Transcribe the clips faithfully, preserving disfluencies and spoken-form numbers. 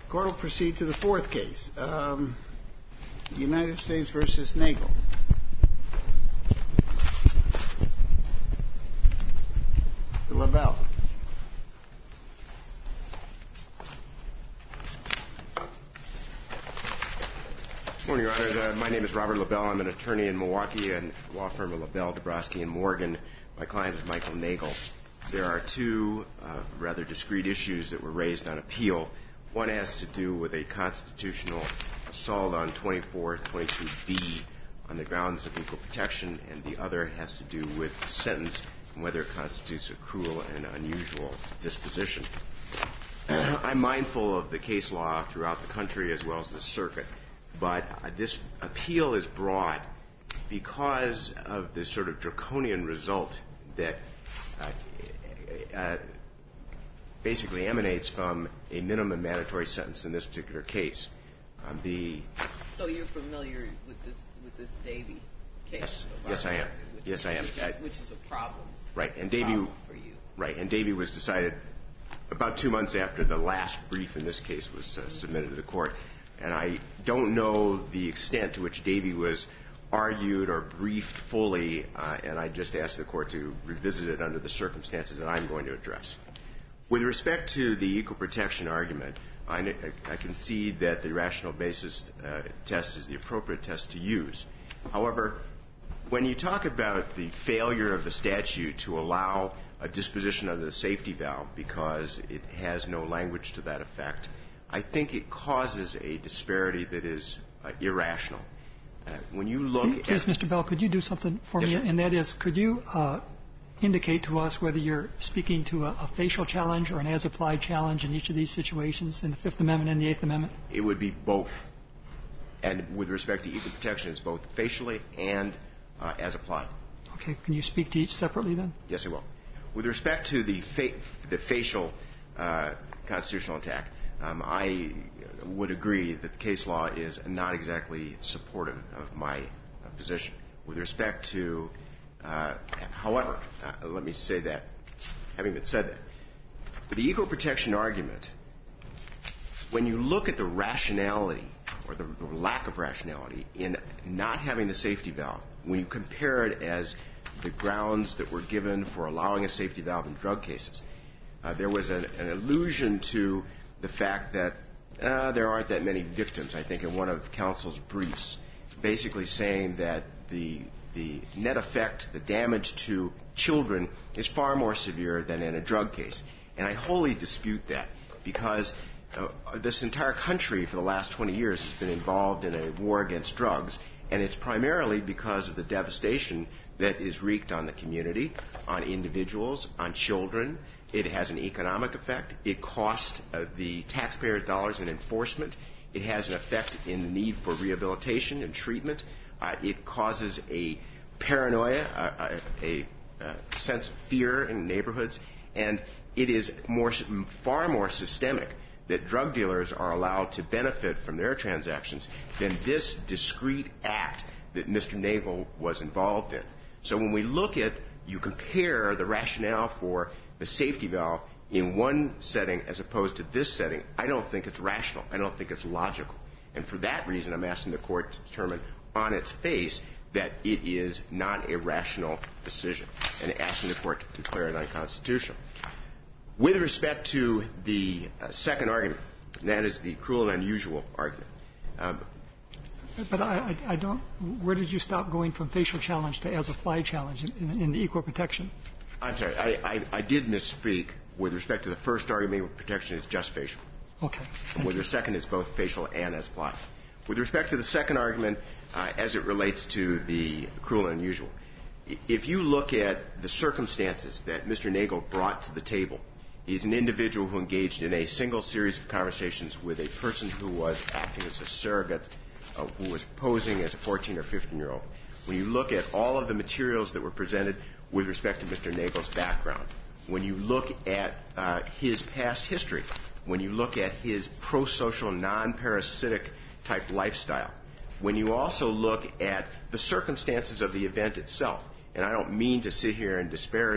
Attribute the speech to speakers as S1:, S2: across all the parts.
S1: Court will proceed to the fourth case, um, United States versus Nagel. Lavelle.
S2: Good morning, Your Honors. Uh, my name is Robert Lavelle. I'm an attorney in Milwaukee and law firm of Lavelle, Dabrowski, and Morgan. My client is Michael Nagel. There are two uh, rather discrete issues that were raised on appeal. One has to do with a constitutional assault on twenty-four twenty-two B on the grounds of equal protection, and the other has to do with the sentence and whether it constitutes a cruel and unusual disposition. I'm mindful of the case law throughout the country as well as the circuit, but uh, this appeal is broad because of the sort of draconian result that uh, uh, basically emanates from a minimum mandatory sentence in this particular case. Um, the
S3: so you're familiar with this with this Davey case?
S2: Yes, yes, I am. Yes, I am.
S3: Which is, which is a problem.
S2: Right, and Davey
S3: for you.
S2: Right, and Davey was decided about two months after the last brief in this case was uh, submitted to the court, and I don't know the extent to which Davey was argued or briefed fully, uh, and I just asked the court to revisit it under the circumstances that I'm going to address. With respect to the equal protection argument, I, I concede that the rational basis uh, test is the appropriate test to use. However, when you talk about the failure of the statute to allow a disposition under the safety valve because it has no language to that effect, I think it causes a disparity that is uh, irrational. Uh, when you look
S4: please, at... Please, Mister Bell, could you do something for
S2: yes,
S4: me?
S2: Sir.
S4: And that is, could you uh, indicate to us whether you're speaking to a, a facial challenge or an as-applied challenge in each of these situations, in the Fifth Amendment and the Eighth Amendment?
S2: It would be both. And with respect to equal protection, it's both facially and uh, as applied.
S4: Okay. Can you speak to each separately then?
S2: Yes, I will. With respect to the, fa- the facial uh, constitutional attack, um, I would agree that the case law is not exactly supportive of my uh, position. With respect to, uh, however, uh, let me say that, having been said that, the equal protection argument, when you look at the rationality or the, the lack of rationality in not having the safety valve, when you compare it as the grounds that were given for allowing a safety valve in drug cases, uh, there was an, an allusion to the fact that uh, there aren't that many victims, I think, in one of counsel's briefs, basically saying that the the net effect, the damage to children, is far more severe than in a drug case. And I wholly dispute that because uh, this entire country for the last twenty years has been involved in a war against drugs, and it's primarily because of the devastation that is wreaked on the community, on individuals, on children. It has an economic effect. It costs uh, the taxpayers' dollars in enforcement. It has an effect in the need for rehabilitation and treatment. Uh, it causes a paranoia, a, a, a sense of fear in neighborhoods, and it is more, far more systemic that drug dealers are allowed to benefit from their transactions than this discrete act that Mister Nagel was involved in. So when we look at, you compare the rationale for the safety valve in one setting as opposed to this setting, I don't think it's rational. I don't think it's logical. And for that reason, I'm asking the court to determine on its face that it is not a rational decision and asking the court to declare it unconstitutional. With respect to the uh, second argument, and that is the cruel and unusual argument. Um,
S4: But I, I, I don't. Where did you stop going from facial challenge to as-applied challenge in, in, in the equal protection?
S2: I'm sorry. I, I, I did misspeak. With respect to the first argument, equal protection is just facial.
S4: Okay.
S2: With the second, it's both facial and as applied. With respect to the second argument, uh, as it relates to the cruel and unusual, if you look at the circumstances that Mister Nagel brought to the table, he's an individual who engaged in a single series of conversations with a person who was acting as a surrogate, uh, who was posing as a fourteen or fifteen-year-old. When you look at all of the materials that were presented with respect to Mister Nagel's background, when you look at uh, his past history, when you look at his pro-social, non-parasitic type lifestyle, when you also look at the circumstances of the event itself, and I don't mean to sit here and disparage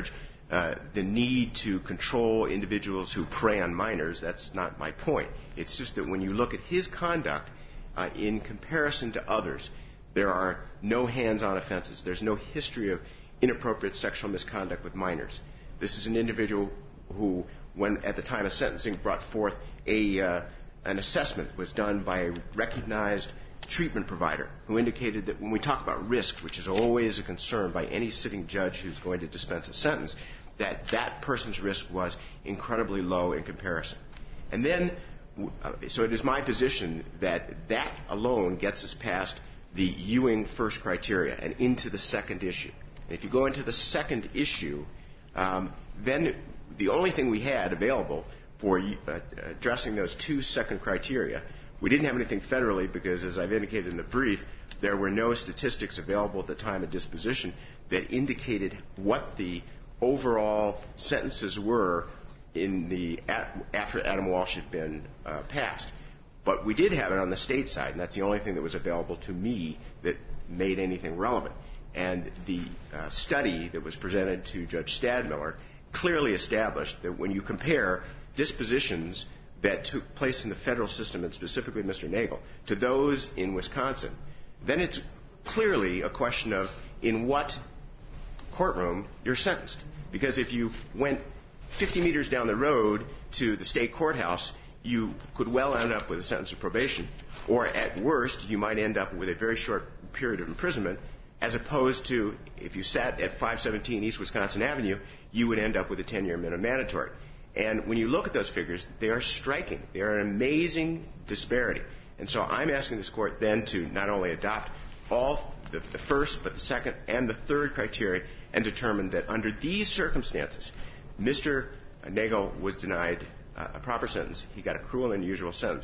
S2: uh, the need to control individuals who prey on minors. That's not my point. It's just that when you look at his conduct uh, in comparison to others, there are no hands-on offenses. There's no history of inappropriate sexual misconduct with minors. This is an individual who, when at the time of sentencing, brought forth a uh, an assessment was done by a recognized treatment provider who indicated that when we talk about risk, which is always a concern by any sitting judge who's going to dispense a sentence, that that person's risk was incredibly low in comparison. And then, uh, so it is my position that that alone gets us past the Ewing first criteria and into the second issue. And if you go into the second issue, um, then the only thing we had available for uh, addressing those two second criteria, we didn't have anything federally because, as I've indicated in the brief, there were no statistics available at the time of disposition that indicated what the overall sentences were in the after Adam Walsh had been uh, passed. But we did have it on the state side, and that's the only thing that was available to me that made anything relevant. And the uh, study that was presented to Judge Stadmiller clearly established that when you compare dispositions that took place in the federal system, and specifically Mister Nagel, to those in Wisconsin, then it's clearly a question of in what courtroom you're sentenced. Because if you went fifty meters down the road to the state courthouse, you could well end up with a sentence of probation, or at worst, you might end up with a very short period of imprisonment, as opposed to if you sat at five seventeen East Wisconsin Avenue, you would end up with a ten-year minimum mandatory. And when you look at those figures, they are striking. They are an amazing disparity. And so I'm asking this Court then to not only adopt all the, the first, but the second and the third criteria and determine that under these circumstances, Mister Nagel was denied uh, a proper sentence. He got a cruel and unusual sentence.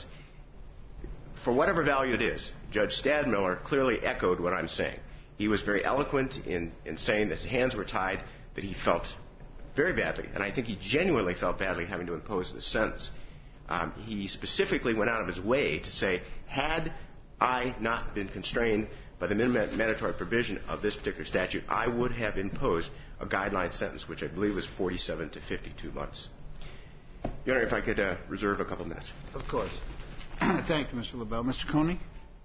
S2: For whatever value it is, Judge Stadmiller clearly echoed what I'm saying. He was very eloquent in, in saying that his hands were tied, that he felt very badly, and I think he genuinely felt badly having to impose this sentence. Um, he specifically went out of his way to say, had I not been constrained by the minimum mandatory provision of this particular statute, I would have imposed a guideline sentence, which I believe was forty-seven to fifty-two months. Your Honor, if I could uh, reserve a couple minutes.
S1: Of course. Thank you, Mister LaBelle. Mister Coney?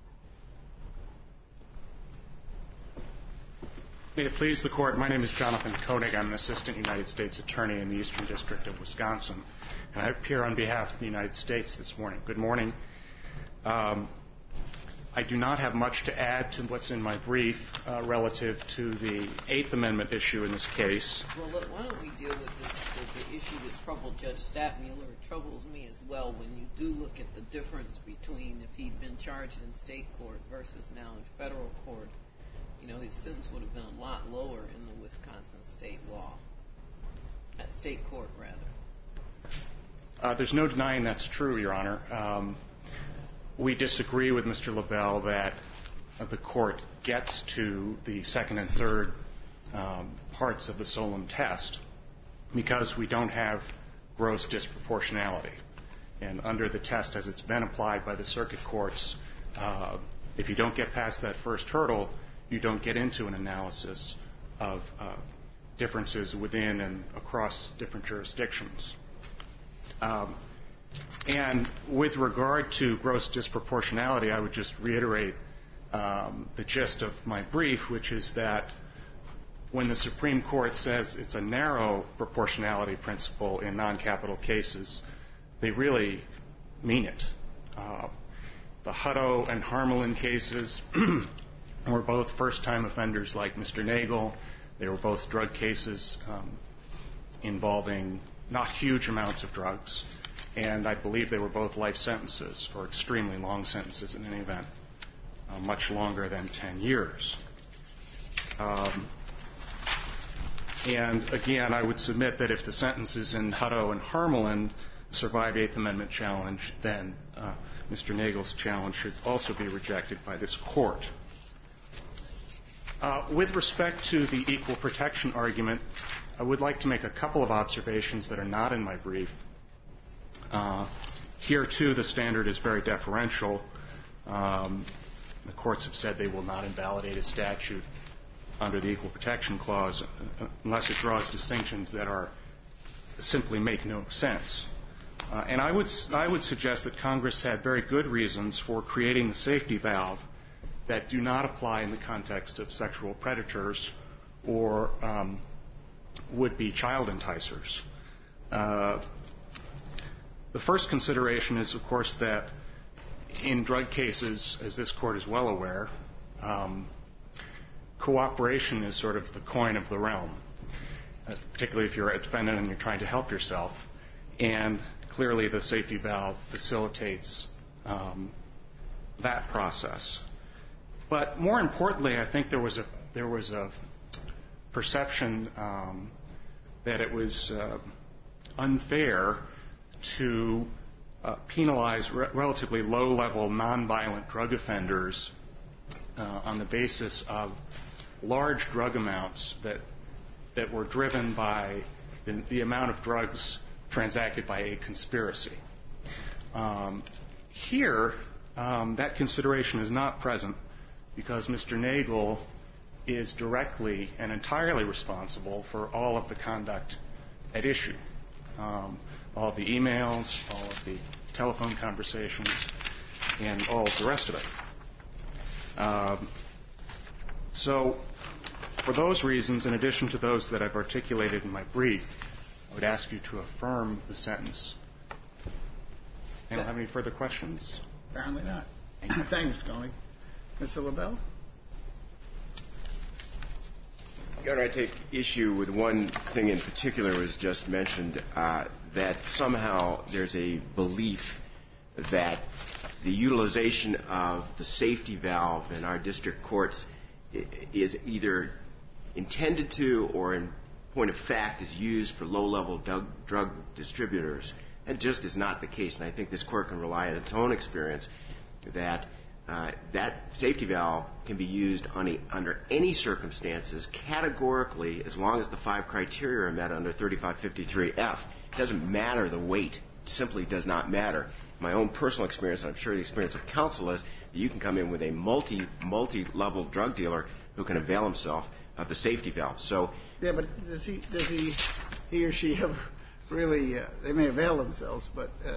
S5: May it please the Court, my name is Jonathan Koenig. I'm an Assistant United States Attorney in the Eastern District of Wisconsin, and I appear on behalf of the United States this morning. Good morning. Um, I do not have much to add to what's in my brief uh, relative to the Eighth Amendment issue in this case.
S3: Well, look, why don't we deal with this, with the issue that troubled Judge Stadmiller? It troubles me as well when you do look at the difference between if he'd been charged in state court versus now in federal court. You know, his sentence would have been a lot lower in the Wisconsin state law, at state court, rather.
S5: Uh, there's no denying that's true, Your Honor. Um, we disagree with Mister LaBelle that uh, the court gets to the second and third um, parts of the Solem test because we don't have gross disproportionality. And under the test as it's been applied by the circuit courts, uh, if you don't get past that first hurdle, you don't get into an analysis of uh, differences within and across different jurisdictions. Um, and with regard to gross disproportionality, I would just reiterate um, the gist of my brief, which is that when the Supreme Court says it's a narrow proportionality principle in non-capital cases, they really mean it. Uh, the Hutto and Harmelin cases were both first-time offenders like Mister Nagel. They were both drug cases um, involving not huge amounts of drugs, and I believe they were both life sentences or extremely long sentences in any event, uh, much longer than ten years. Um, and again, I would submit that if the sentences in Hutto and Harmelin survive Eighth Amendment challenge, then uh, Mister Nagel's challenge should also be rejected by this court. Uh, with respect to the equal protection argument, I would like to make a couple of observations that are not in my brief. Uh, here, too, the standard is very deferential. Um, the courts have said they will not invalidate a statute under the Equal Protection Clause unless it draws distinctions that are simply make no sense. Uh, and I would, I would suggest that Congress had very good reasons for creating the safety valve that do not apply in the context of sexual predators or um, would-be child enticers. Uh, the first consideration is, of course, that in drug cases, as this Court is well aware, um, cooperation is sort of the coin of the realm, uh, particularly if you're a defendant and you're trying to help yourself. And clearly the safety valve facilitates um, that process. But more importantly, I think there was a, there was a perception um, that it was uh, unfair to uh, penalize re- relatively low-level, nonviolent drug offenders uh, on the basis of large drug amounts that that were driven by the, the amount of drugs transacted by a conspiracy. Um, here, um, that consideration is not present because Mister Nagel is directly and entirely responsible for all of the conduct at issue, um, all of the emails, all of the telephone conversations, and all of the rest of it. Um, so, for those reasons, in addition to those that I've articulated in my brief, I would ask you to affirm the sentence. Anyone have any further questions?
S1: Apparently not. Thank you, Mister Coney. Mister LaBelle?
S2: Your Honor, I take issue with one thing in particular was just mentioned, uh, that somehow there's a belief that the utilization of the safety valve in our district courts is either intended to or in point of fact is used for low-level drug, drug distributors. That just is not the case, and I think this Court can rely on its own experience that uh, that safety valve can be used on a, under any circumstances categorically as long as the five criteria are met under thirty-five fifty-three F. It doesn't matter the weight. It simply does not matter. My own personal experience, and I'm sure the experience of counsel is, that you can come in with a multi, multi-level drug dealer who can avail himself of the safety valve. So,
S1: yeah, but does he, does he, he or she ever really? Uh, they may avail themselves, but uh,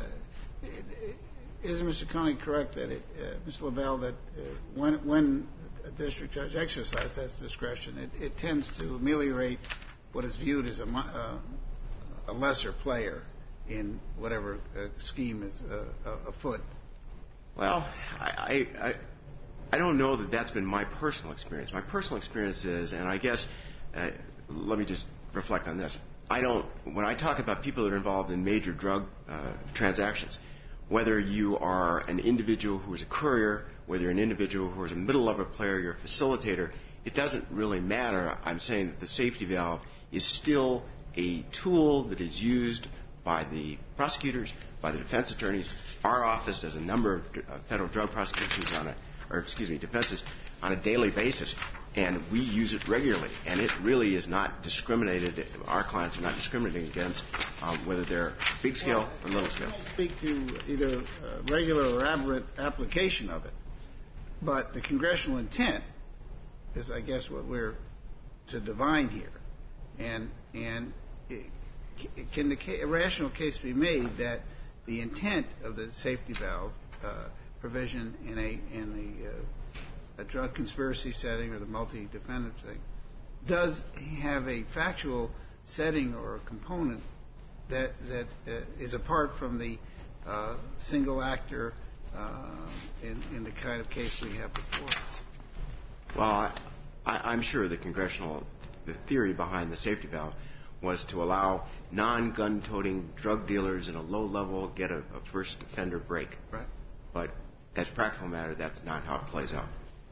S1: isn't Mister Coney correct that it, uh, Mister LaBelle, that uh, when when a district judge exercises that discretion, it, it tends to ameliorate what is viewed as a, uh, a lesser player in whatever uh, scheme is uh, afoot?
S2: Well, I, I I don't know that that's been my personal experience. My personal experience is, and I guess, uh, let me just reflect on this. I don't, when I talk about people that are involved in major drug uh, transactions, whether you are an individual who is a courier, whether you're an individual who is a middle-level player, you're a facilitator, it doesn't really matter. I'm saying that the safety valve is still a tool that is used by the prosecutors, by the defense attorneys. Our office does a number of uh, federal drug prosecutions on a, or excuse me, defenses on a daily basis, and we use it regularly. And it really is not discriminated. Our clients are not discriminating against um, whether they're big scale or little scale.
S1: I speak to either uh, regular or aberrant application of it, but the congressional intent is, I guess, what we're to divine here, and and. It, Can the ca- a rational case be made that the intent of the safety valve uh, provision in a in the uh, a drug conspiracy setting or the multi-defendant thing does have a factual setting or a component that that uh, is apart from the uh, single actor uh, in, in the kind of case we have before us?
S2: Well, I, I, I'm sure the congressional the theory behind the safety valve was to allow non-gun-toting drug dealers in a low level get a, a first offender break.
S1: Right.
S2: But as a practical matter, that's not how it plays out.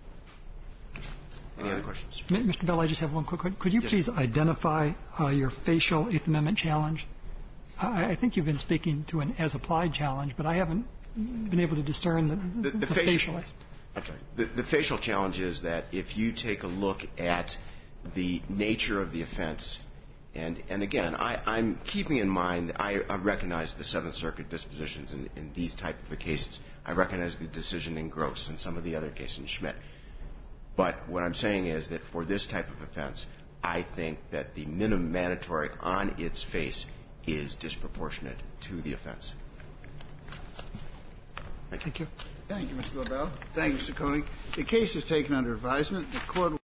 S2: Any uh, other questions?
S4: Mister Bell, I just have one quick question. Could you
S2: yes. please
S4: identify uh, your facial Eighth Amendment challenge? I, I think you've been speaking to an as-applied challenge, but I haven't been able to discern the, the, the, the facial. facial.
S2: I'm sorry. The, the facial challenge is that if you take a look at the nature of the offense, And, and again, I, I'm keeping in mind, I, I recognize the Seventh Circuit dispositions in, in these type of cases. I recognize the decision in Gross and some of the other cases in Schmidt. But what I'm saying is that for this type of offense, I think that the minimum mandatory on its face is disproportionate to the offense.
S4: Thank you.
S1: Thank you, Mister LaBelle. Thank you, Mister Koenig. The case is taken under advisement. The court